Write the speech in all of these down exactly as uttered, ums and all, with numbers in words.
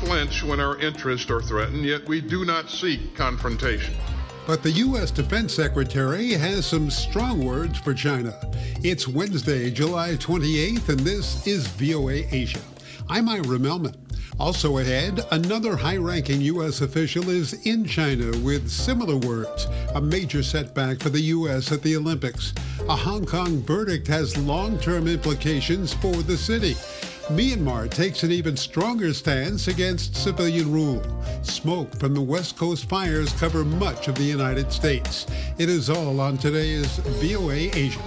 flinch when our interests are threatened, yet we do not seek confrontation. But the U S Defense Secretary has some strong words for China. It's Wednesday, July twenty-eighth, and this is V O A Asia. I'm Ira Melman. Also ahead, another high-ranking U S official is in China with similar words. A major setback for the U S at the Olympics. A Hong Kong verdict has long-term implications for the city. Myanmar takes an even stronger stance against civilian rule. Smoke from the West Coast fires cover much of the United States. It is all on today's V O A Asia.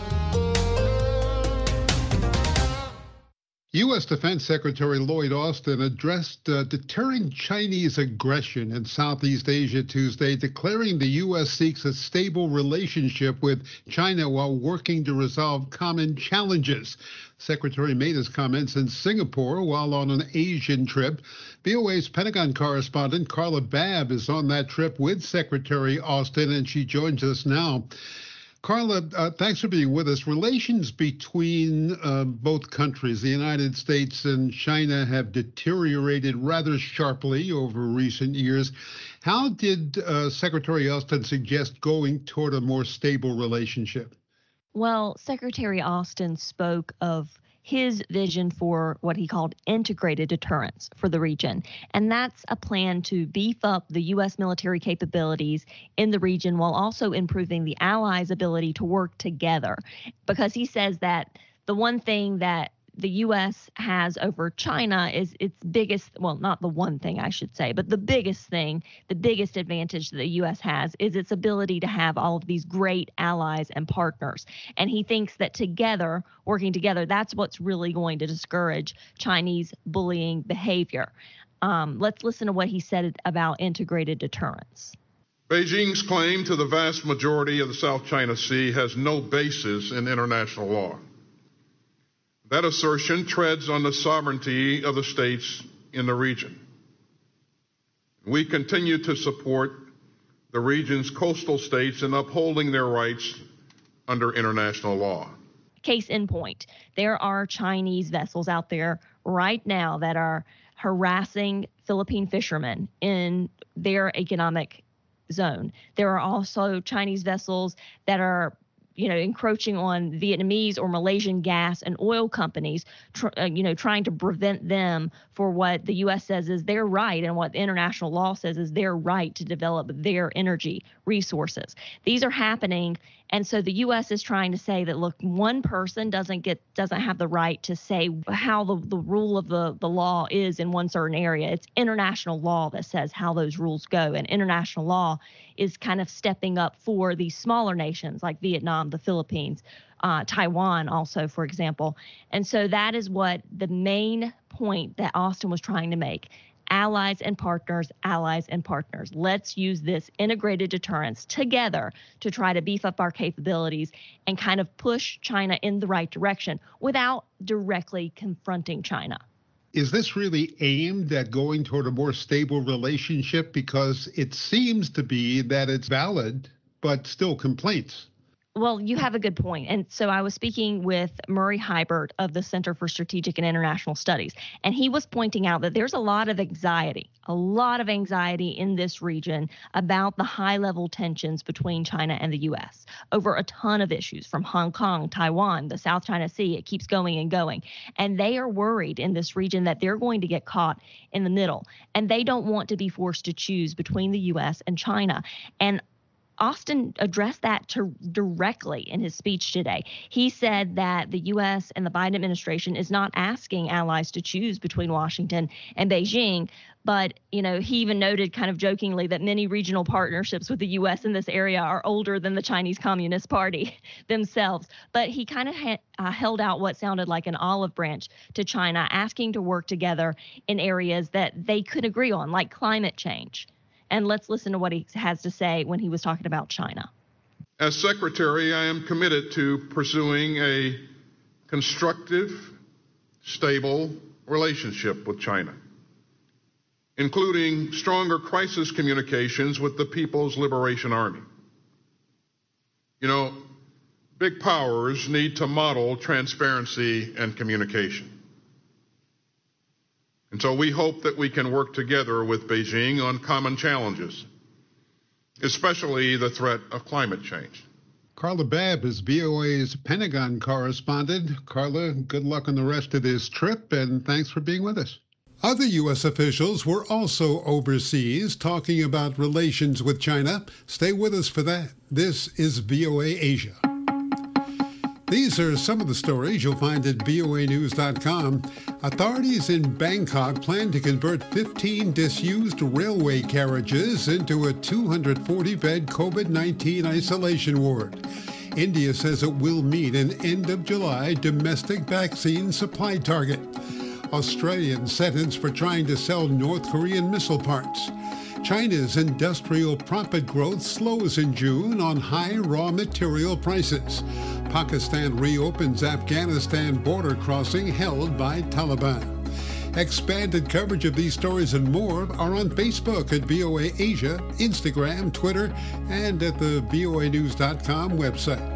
U S Defense Secretary Lloyd Austin addressed uh, deterring Chinese aggression in Southeast Asia Tuesday, declaring the U S seeks a stable relationship with China while working to resolve common challenges. Secretary made his comments in Singapore while on an Asian trip. V O A's Pentagon correspondent Carla Babb is on that trip with Secretary Austin, and she joins us now. Carla, uh, thanks for being with us. Relations between uh, both countries, the United States and China, have deteriorated rather sharply over recent years. How did uh, Secretary Austin suggest going toward a more stable relationship? Well, Secretary Austin spoke of his vision for what he called integrated deterrence for the region. And that's a plan to beef up the U S military capabilities in the region while also improving the allies' ability to work together. Because he says that the one thing that the U S has over China is its biggest, well, not the one thing I should say, but the biggest thing, the biggest advantage that the U S has is its ability to have all of these great allies and partners. And he thinks that together, working together, that's what's really going to discourage Chinese bullying behavior. Um, let's listen to what he said about integrated deterrence. Beijing's claim to the vast majority of the South China Sea has no basis in international law. That assertion treads on the sovereignty of the states in the region. We continue to support the region's coastal states in upholding their rights under international law. Case in point, there are Chinese vessels out there right now that are harassing Philippine fishermen in their economic zone. There are also Chinese vessels that are you know, encroaching on Vietnamese or Malaysian gas and oil companies, tr- uh, you know, trying to prevent them for what the U S says is their right and what international law says is their right to develop their energy resources. These are happening. And so the U S is trying to say that, look, one person doesn't get doesn't have the right to say how the, the rule of the, the law is in one certain area. It's international law that says how those rules go. And international law is kind of stepping up for these smaller nations like Vietnam, the Philippines, uh, Taiwan also, for example. And so that is what the main point that Austin was trying to make. Allies and partners, allies and partners. Let's use this integrated deterrence together to try to beef up our capabilities and kind of push China in the right direction without directly confronting China. Is this really aimed at going toward a more stable relationship? Because it seems to be that it's valid, but still complaints. Well, you have a good point. And so I was speaking with Murray Hybert of the Center for Strategic and International Studies, and he was pointing out that there's a lot of anxiety, a lot of anxiety in this region about the high-level tensions between China and the U S over a ton of issues from Hong Kong, Taiwan, the South China Sea. It keeps going and going. And they are worried in this region that they're going to get caught in the middle, and they don't want to be forced to choose between the U S and China. And Austin addressed that to directly in his speech today. He said that the U S and the Biden administration is not asking allies to choose between Washington and Beijing. But, you know, he even noted kind of jokingly that many regional partnerships with the U S in this area are older than the Chinese Communist Party themselves. But he kind of ha- uh, held out what sounded like an olive branch to China, asking to work together in areas that they could agree on, like climate change. And let's listen to what he has to say when he was talking about China. As Secretary, I am committed to pursuing a constructive, stable relationship with China, including stronger crisis communications with the People's Liberation Army. You know, big powers need to model transparency and communication. And so we hope that we can work together with Beijing on common challenges, especially the threat of climate change. Carla Babb is V O A's Pentagon correspondent. Carla, good luck on the rest of this trip, and thanks for being with us. Other U S officials were also overseas talking about relations with China. Stay with us for that. This is V O A Asia. These are some of the stories you'll find at V O A news dot com. Authorities in Bangkok plan to convert fifteen disused railway carriages into a two hundred forty bed COVID nineteen isolation ward. India says it will meet an end of July domestic vaccine supply target. Australian sentenced for trying to sell North Korean missile parts. China's industrial profit growth slows in June on high raw material prices. Pakistan reopens Afghanistan border crossing held by Taliban. Expanded coverage of these stories and more are on Facebook at V O A Asia, Instagram, Twitter, and at the V O A news dot com website.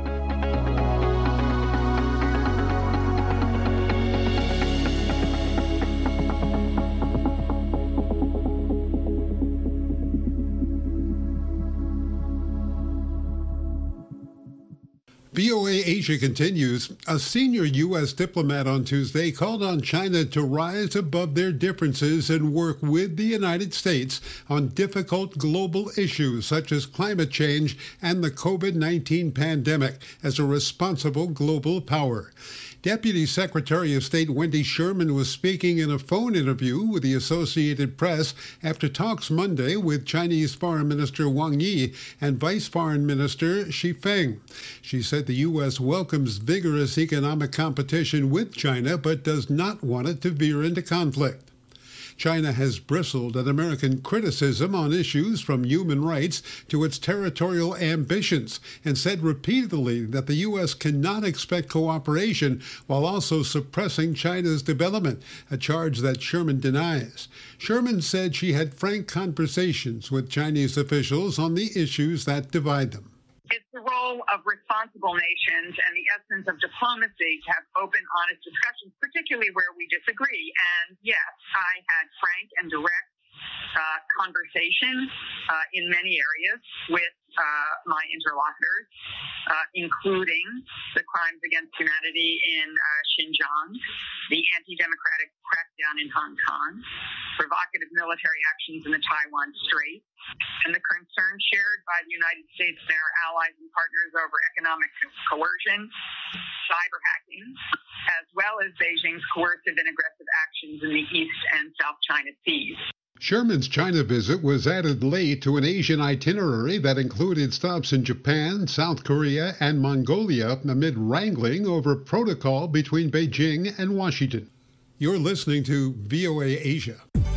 V O A Asia continues. A senior U S diplomat on Tuesday called on China to rise above their differences and work with the United States on difficult global issues such as climate change and the COVID nineteen pandemic as a responsible global power. Deputy Secretary of State Wendy Sherman was speaking in a phone interview with the Associated Press after talks Monday with Chinese Foreign Minister Wang Yi and Vice Foreign Minister Xi Feng. She said the U S welcomes vigorous economic competition with China but does not want it to veer into conflict. China has bristled at American criticism on issues from human rights to its territorial ambitions and said repeatedly that the U S cannot expect cooperation while also suppressing China's development, a charge that Sherman denies. Sherman said she had frank conversations with Chinese officials on the issues that divide them. It's the role of responsible nations and the essence of diplomacy to have open, honest discussions, particularly where we disagree. And yes, I had frank and direct uh, conversations uh, in many areas with uh, my interlocutors, uh, including the crimes against humanity in uh, Xinjiang, the anti-democratic crackdown in Hong Kong, provocative military actions in the Taiwan Strait, and the concern shared by the United States and our allies and partners over economic coercion, cyber hacking, as well as Beijing's coercive and aggressive actions in the East and South China Seas. Sherman's China visit was added late to an Asian itinerary that included stops in Japan, South Korea, and Mongolia amid wrangling over protocol between Beijing and Washington. You're listening to V O A Asia.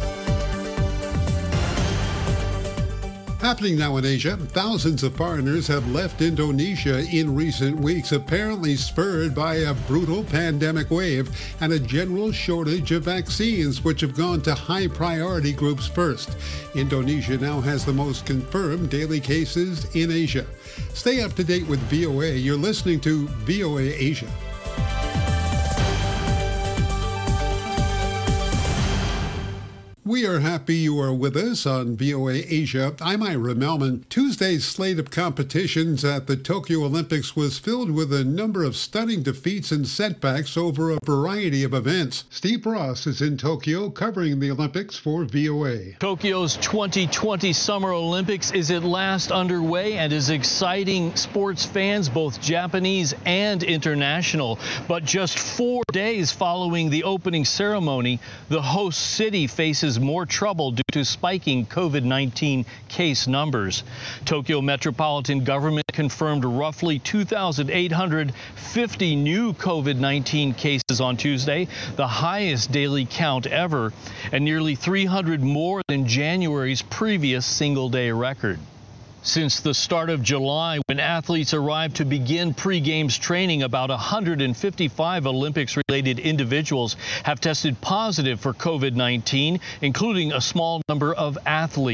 Happening now in Asia, thousands of foreigners have left Indonesia in recent weeks, apparently spurred by a brutal pandemic wave and a general shortage of vaccines, which have gone to high-priority groups first. Indonesia now has the most confirmed daily cases in Asia. Stay up to date with V O A. You're listening to V O A Asia. We are happy you are with us on V O A Asia. I'm Ira Melman. Tuesday's slate of competitions at the Tokyo Olympics was filled with a number of stunning defeats and setbacks over a variety of events. Steve Ross is in Tokyo covering the Olympics for V O A. Tokyo's twenty twenty Summer Olympics is at last underway and is exciting sports fans, both Japanese and international. But just four days following the opening ceremony, the host city faces more trouble due to spiking COVID nineteen case numbers. Tokyo Metropolitan Government confirmed roughly two thousand eight hundred fifty new COVID nineteen cases on Tuesday, the highest daily count ever, and nearly three hundred more than January's previous single-day record. Since the start of July, when athletes arrived to begin pre-games training, about one hundred fifty-five Olympics-related individuals have tested positive for COVID nineteen, including a small number of athletes.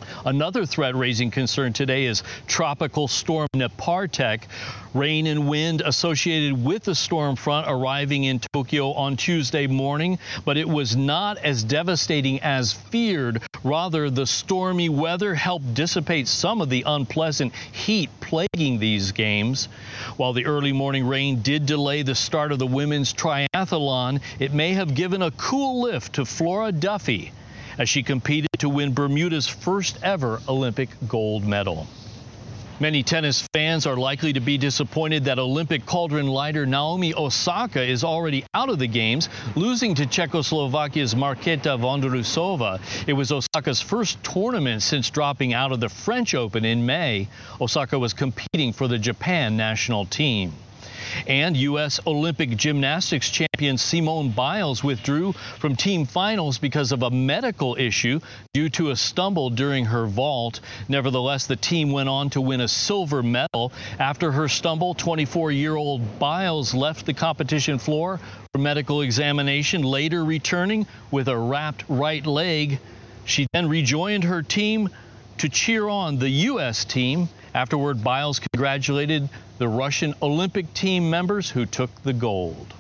Another threat raising concern today is Tropical Storm Nepartek. Rain and wind associated with the storm front arriving in Tokyo on Tuesday morning, but it was not as devastating as feared. Rather, the stormy weather helped dissipate some of the unpleasant heat plaguing these games. While the early morning rain did delay the start of the women's triathlon, it may have given a cool lift to Flora Duffy as she competed to win Bermuda's first ever Olympic gold medal. Many tennis fans are likely to be disappointed that Olympic cauldron lighter Naomi Osaka is already out of the games, losing to Czechoslovakia's Markéta Vondrousova. It was Osaka's first tournament since dropping out of the French Open in May. Osaka was competing for the Japan national team. And U S Olympic gymnastics champion Simone Biles withdrew from team finals because of a medical issue due to a stumble during her vault. Nevertheless, the team went on to win a silver medal. After her stumble, twenty-four-year-old Biles left the competition floor for medical examination, later returning with a wrapped right leg. She then rejoined her team to cheer on the U S team. Afterward, Biles congratulated the Russian Olympic team members who took the gold.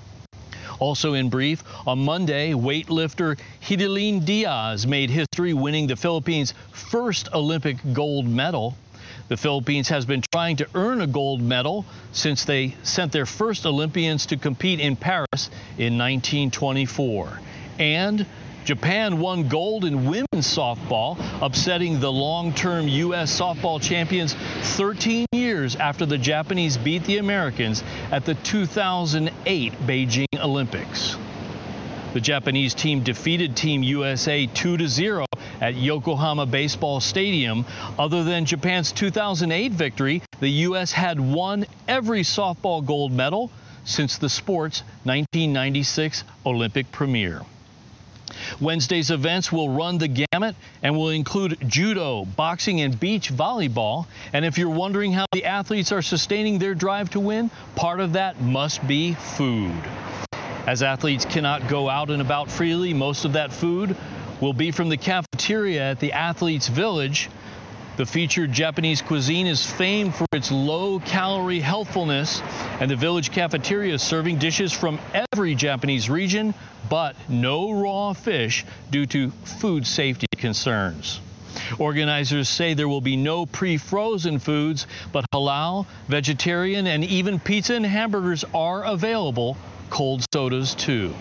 Also in brief, on Monday, weightlifter Hidilyn Diaz made history winning the Philippines' first Olympic gold medal. The Philippines has been trying to earn a gold medal since they sent their first Olympians to compete in Paris in nineteen twenty-four. And Japan won gold in women's softball, upsetting the long-term U S softball champions thirteen years after the Japanese beat the Americans at the two thousand eight Beijing Olympics. The Japanese team defeated Team U S A two to zero at Yokohama Baseball Stadium. Other than Japan's two thousand eight victory, the U S had won every softball gold medal since the sport's nineteen ninety-six Olympic premiere. Wednesday's events will run the gamut and will include judo, boxing, and beach volleyball. And if you're wondering how the athletes are sustaining their drive to win, part of that must be food. As athletes cannot go out and about freely, most of that food will be from the cafeteria at the Athletes Village. The featured Japanese cuisine is famed for its low-calorie healthfulness, and the Village cafeteria is serving dishes from every Japanese region, but no raw fish due to food safety concerns. Organizers say there will be no pre-frozen foods, but halal, vegetarian, and even pizza and hamburgers are available. Cold sodas, too.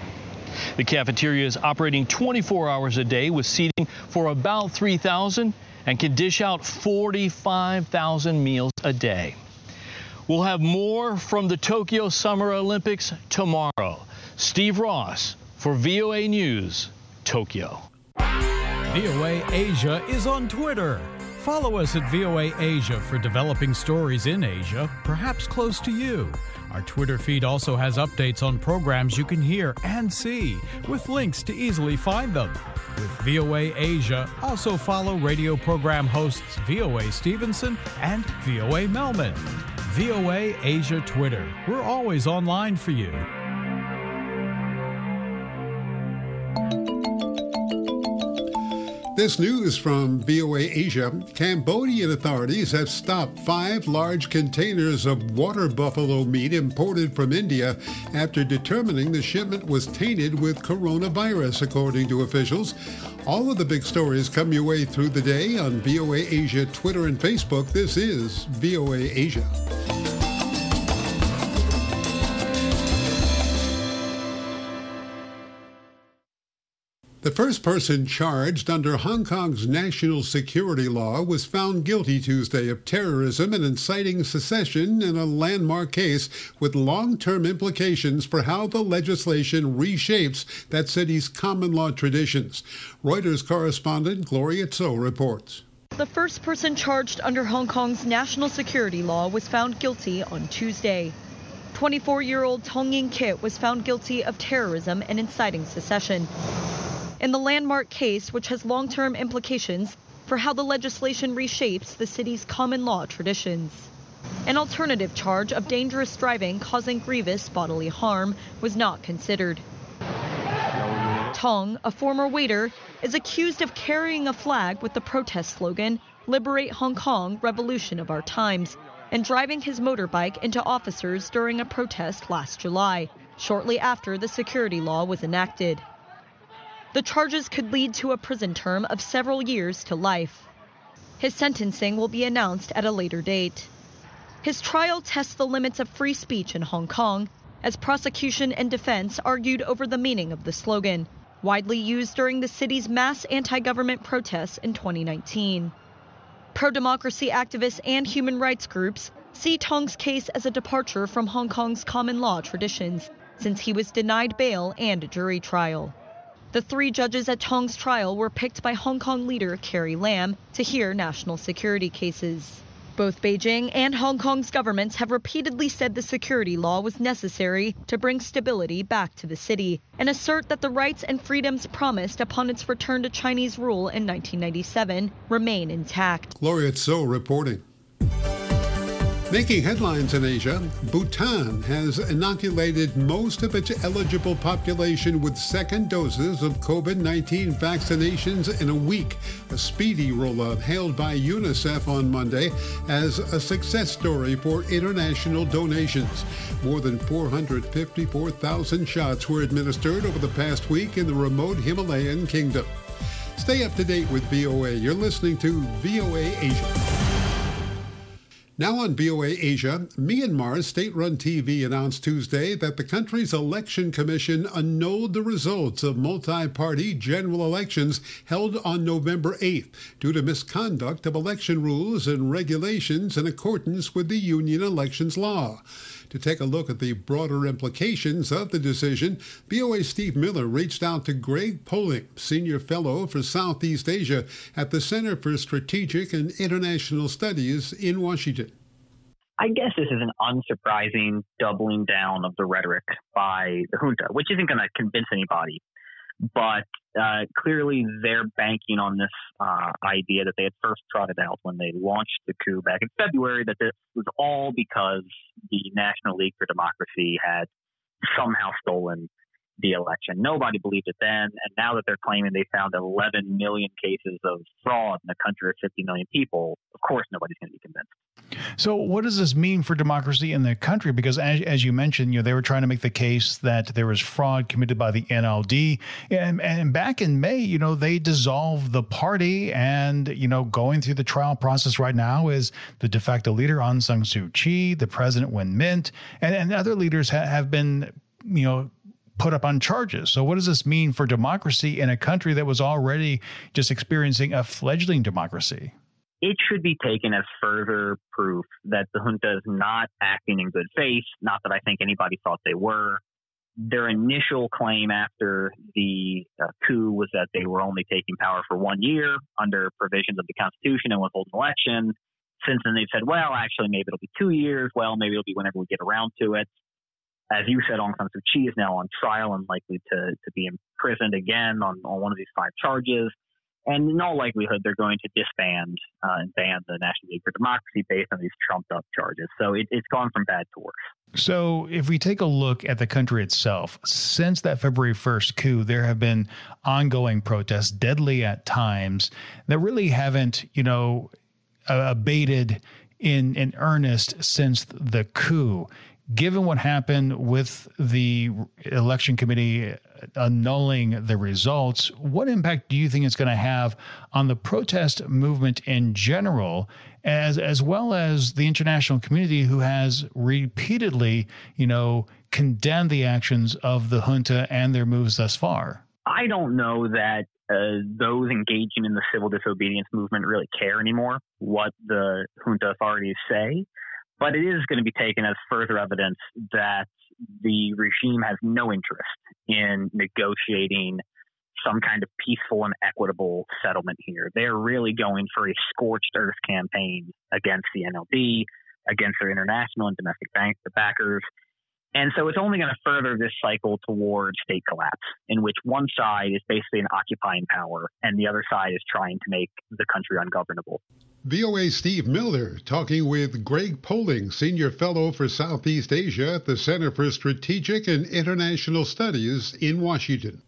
The cafeteria is operating twenty-four hours a day with seating for about three thousand and can dish out forty-five thousand meals a day. We'll have more from the Tokyo Summer Olympics tomorrow. Steve Ross for V O A News, Tokyo. V O A Asia is on Twitter. Follow us at V O A Asia for developing stories in Asia, perhaps close to you. Our Twitter feed also has updates on programs you can hear and see, with links to easily find them. With V O A Asia, also follow radio program hosts V O A Stevenson and V O A Melman. V O A Asia Twitter. We're always online for you. This news from V O A Asia. Cambodian authorities have stopped five large containers of water buffalo meat imported from India after determining the shipment was tainted with coronavirus, according to officials. All of the big stories come your way through the day on V O A Asia, Twitter, and Facebook. This is V O A Asia. The first person charged under Hong Kong's national security law was found guilty Tuesday of terrorism and inciting secession in a landmark case with long-term implications for how the legislation reshapes that city's common law traditions. Reuters correspondent Gloria Tso reports. The first person charged under Hong Kong's national security law was found guilty on Tuesday. twenty-four-year-old Tong Ying Kit was found guilty of terrorism and inciting secession in the landmark case, which has long-term implications for how the legislation reshapes the city's common law traditions. An alternative charge of dangerous driving causing grievous bodily harm was not considered. Tong, a former waiter, is accused of carrying a flag with the protest slogan, "Liberate Hong Kong, Revolution of Our Times," and driving his motorbike into officers during a protest last July, shortly after the security law was enacted. The charges could lead to a prison term of several years to life. His sentencing will be announced at a later date. His trial tests the limits of free speech in Hong Kong, as prosecution and defense argued over the meaning of the slogan, widely used during the city's mass anti-government protests in twenty nineteen. Pro-democracy activists and human rights groups see Tong's case as a departure from Hong Kong's common law traditions, since he was denied bail and a jury trial. The three judges at Tong's trial were picked by Hong Kong leader Carrie Lam to hear national security cases. Both Beijing and Hong Kong's governments have repeatedly said the security law was necessary to bring stability back to the city and assert that the rights and freedoms promised upon its return to Chinese rule in nineteen ninety-seven remain intact. Gloria Tso reporting. Making headlines in Asia, Bhutan has inoculated most of its eligible population with second doses of COVID nineteen vaccinations in a week, a speedy rollout hailed by UNICEF on Monday as a success story for international donations. More than four hundred fifty-four thousand shots were administered over the past week in the remote Himalayan kingdom. Stay up to date with V O A. You're listening to V O A Asia. Now on V O A Asia, Myanmar's state-run T V announced Tuesday that the country's election commission annulled the results of multi-party general elections held on November eighth due to misconduct of election rules and regulations in accordance with the union elections law. To take a look at the broader implications of the decision, V O A's Steve Miller reached out to Greg Poling, Senior Fellow for Southeast Asia at the Center for Strategic and International Studies in Washington. I guess this is an unsurprising doubling down of the rhetoric by the junta, which isn't going to convince anybody. But uh, clearly they're banking on this uh, idea that they had first trotted out when they launched the coup back in February, that this was all because the National League for Democracy had somehow stolen the election. Nobody believed it then. And now that they're claiming they found eleven million cases of fraud in a country of fifty million people, of course nobody's going to be convinced. So what does this mean for democracy in the country? Because as, as you mentioned, you know, they were trying to make the case that there was fraud committed by the N L D. And, and back in May, you know, they dissolved the party, and, you know, going through the trial process right now is the de facto leader, Aung San Suu Kyi, the president, Win Myint, and, and other leaders ha- have been, you know, put up on charges. So what does this mean for democracy in a country that was already just experiencing a fledgling democracy? It should be taken as further proof that the junta is not acting in good faith, not that I think anybody thought they were. Their initial claim after the uh, coup was that they were only taking power for one year under provisions of the Constitution and withhold an election. Since then, they've said, well, actually, maybe it'll be two years. Well, maybe it'll be whenever we get around to it. As you said, Aung San Suu Kyi is now on trial and likely to, to be imprisoned again on, on one of these five charges. And in all likelihood, they're going to disband uh, and ban the National League for Democracy based on these trumped-up charges. So it, it's gone from bad to worse. So if we take a look at the country itself, since that February first coup, there have been ongoing protests, deadly at times, that really haven't, you know, uh, abated in, in earnest since the coup. Given what happened with the election committee annulling the results, what impact do you think it's going to have on the protest movement in general, as as well as the international community, who has repeatedly, you know, condemned the actions of the junta and their moves thus far? I don't know that uh, those engaging in the civil disobedience movement really care anymore what the junta authorities say. But it is going to be taken as further evidence that the regime has no interest in negotiating some kind of peaceful and equitable settlement here. They're really going for a scorched earth campaign against the N L D, against their international and domestic bank, the backers. And so it's only going to further this cycle towards state collapse, in which one side is basically an occupying power and the other side is trying to make the country ungovernable. V O A's Steve Miller talking with Greg Poling, Senior Fellow for Southeast Asia at the Center for Strategic and International Studies in Washington.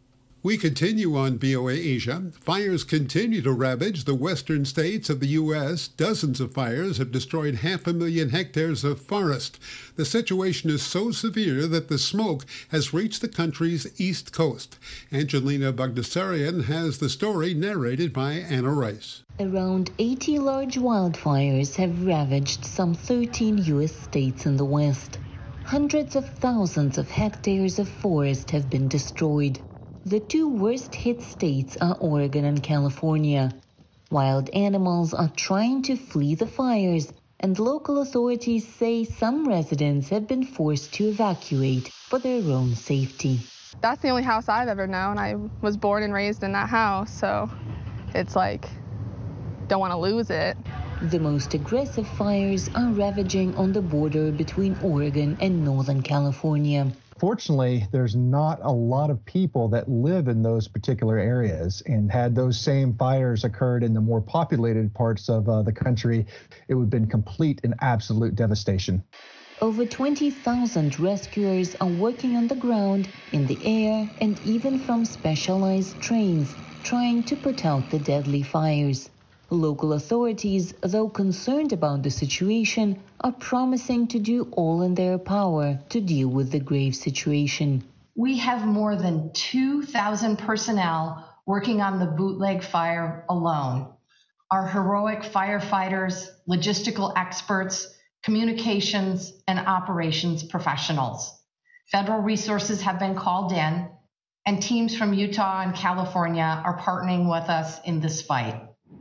We continue on V O A Asia. Fires continue to ravage the western states of the U S. Dozens of fires have destroyed half a million hectares of forest. The situation is so severe that the smoke has reached the country's east coast. Angelina Bagdasarian has the story narrated by Anna Rice. Around eighty large wildfires have ravaged some thirteen U S states in the west. Hundreds of thousands of hectares of forest have been destroyed. The two worst hit states are Oregon and California. Wild animals are trying to flee the fires, and local authorities say some residents have been forced to evacuate for their own safety. That's the only house I've ever known. I was born and raised in that house, so it's like, don't want to lose it. The most aggressive fires are ravaging on the border between Oregon and Northern California. Fortunately, there's not a lot of people that live in those particular areas, and had those same fires occurred in the more populated parts of uh, the country, it would have been complete and absolute devastation. Over twenty thousand rescuers are working on the ground, in the air, and even from specialized trains, trying to put out the deadly fires. Local authorities, though concerned about the situation, are promising to do all in their power to deal with the grave situation. We have more than two thousand personnel working on the bootleg fire alone. Our heroic firefighters, logistical experts, communications, and operations professionals. Federal resources have been called in, and teams from Utah and California are partnering with us in this fight.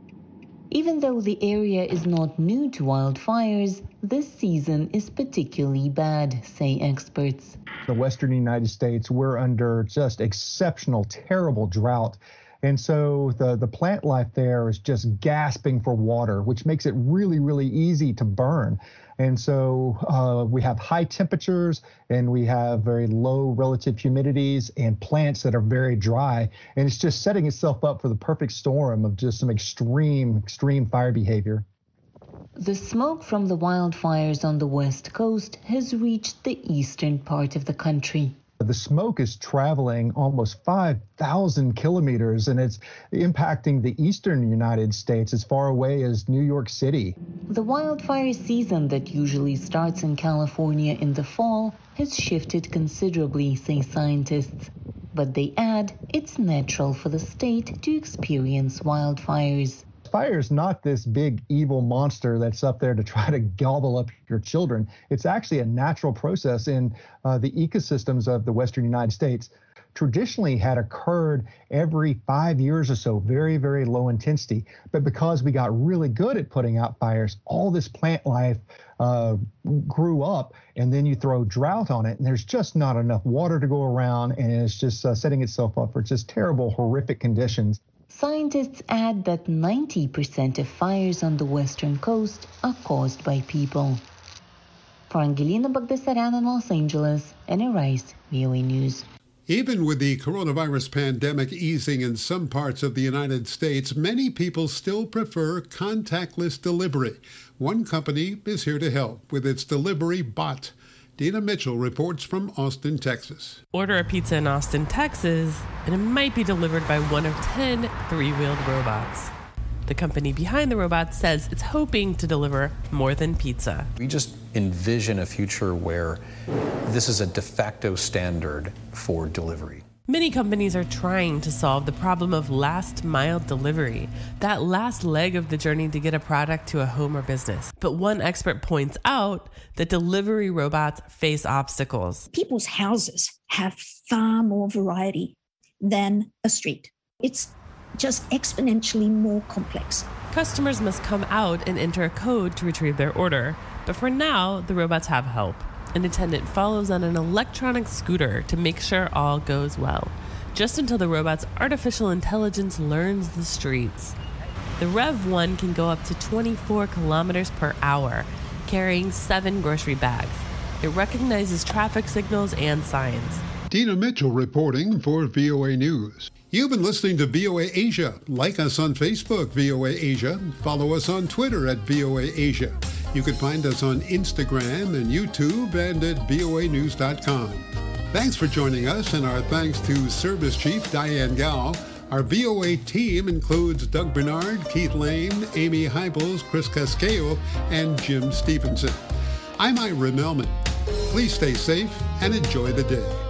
Even though the area is not new to wildfires, this season is particularly bad, say experts. The western United States, we're under just exceptional, terrible drought. And so the, the plant life there is just gasping for water, which makes it really, really easy to burn. And so uh, we have high temperatures, and we have very low relative humidities, and plants that are very dry. And it's just setting itself up for the perfect storm of just some extreme, extreme fire behavior. The smoke from the wildfires on the west coast has reached the eastern part of the country. The smoke is traveling almost five thousand kilometers, and it's impacting the eastern United States as far away as New York City. The wildfire season that usually starts in California in the fall has shifted considerably, say scientists. But they add it's natural for the state to experience wildfires. Fire is not this big evil monster that's up there to try to gobble up your children. It's actually a natural process in uh, the ecosystems of the western United States. Traditionally had occurred every five years or so, very, very low intensity. But because we got really good at putting out fires, all this plant life uh, grew up, and then you throw drought on it, and there's just not enough water to go around, and it's just uh, setting itself up for just terrible, horrific conditions. Scientists add that ninety percent of fires on the western coast are caused by people. For Angelina Bagdasarian in Los Angeles, Anna Rice, V O A News. Even with the coronavirus pandemic easing in some parts of the United States, many people still prefer contactless delivery. One company is here to help with its delivery bot. Dina Mitchell reports from Austin, Texas. Order a pizza in Austin, Texas, and it might be delivered by one of ten three-wheeled robots. The company behind the robots says it's hoping to deliver more than pizza. We just envision a future where this is a de facto standard for delivery. Many companies are trying to solve the problem of last mile delivery, that last leg of the journey to get a product to a home or business. But one expert points out that delivery robots face obstacles. People's houses have far more variety than a street. It's just exponentially more complex. Customers must come out and enter a code to retrieve their order. But for now, the robots have help. An attendant follows on an electronic scooter to make sure all goes well, just until the robot's artificial intelligence learns the streets. The Rev one can go up to twenty-four kilometers per hour, carrying seven grocery bags. It recognizes traffic signals and signs. Dina Mitchell reporting for V O A News. You've been listening to V O A Asia. Like us on Facebook, V O A Asia. Follow us on Twitter at V O A Asia. You can find us on Instagram and YouTube and at V O A news dot com. Thanks for joining us, and our thanks to Service Chief Diane Gao. Our V O A team includes Doug Bernard, Keith Lane, Amy Heibels, Chris Casquejo, and Jim Stevenson. I'm Ira Melman. Please stay safe and enjoy the day.